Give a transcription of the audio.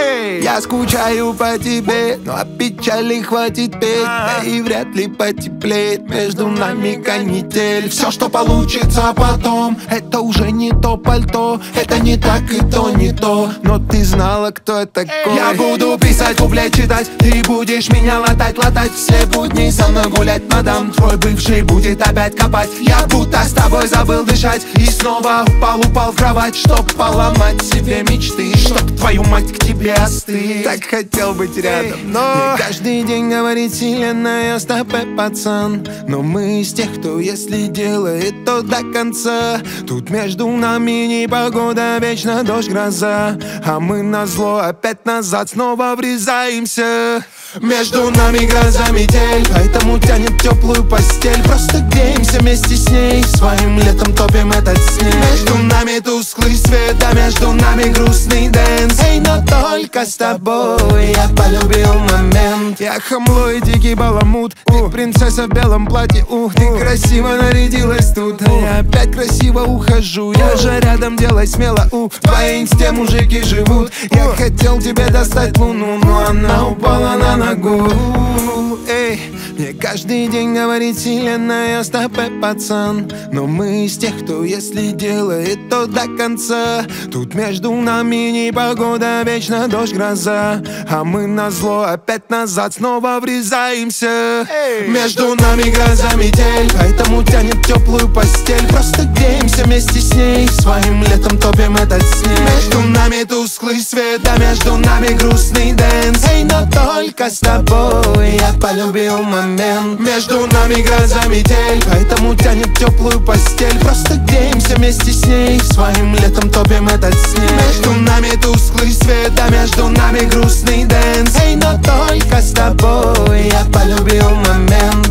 Я скучаю по тебе, но от печали хватит петь. Да и вряд ли потеплеет между нами канитель. Все, что получится потом, это уже не то пальто. Это не так и то не то, но ты знала, кто я такой. Я буду писать, куплет читать, ты будешь меня латать все будни со мной гулять, мадам. Твой бывший будет опять копать. Я будто с тобой забыл дышать и снова упал в кровать, чтоб поломать себе мечты, чтоб твою мать к тебе остыть. Так хотел быть рядом, но мне каждый день говорит вселенная: стопэ, пацан. Но мы из тех, кто если делает, то до конца. Тут между нами непогода, вечно дождь, гроза, а мы назло опять назад снова врезаемся. Между нами гроза, метель, поэтому тянет теплую постель. Просто греемся вместе с ней, своим летом топим этот снег. Между нами тусклый свет, а между нами грустный дэнс. Эй, но только с тобой я полюбил момент. Я хамло и дикий баламут, ты принцесса в белом платье. Ты красиво нарядилась тут, а я опять красиво ухожу. Я же рядом, делай смело, в твоей инсте мужики живут. Я хотел тебе достать луну, но она упала на ногу. Эй, мне каждый день говорит вселенная: стопэ, пацан. Но мы из тех, кто если делает, то до конца. Тут между нами непогода, вечно дождь, гроза, а мы назло опять назад снова врезаемся. Между нами гроза, метель, поэтому тянет теплую постель. Просто греемся вместе с ней, своим летом топим этот снег. Между нами тусклый свет, а между нами грустный дэнс. Эй, но только с тобой я полюбил момент. Между нами гроза, метель, поэтому тянет теплую постель. Просто греемся вместе с ней, своим летом топим этот снег. Между нами тусклый свет, а между нами грустный дэнс. Эй, но только с тобой я полюбил момент.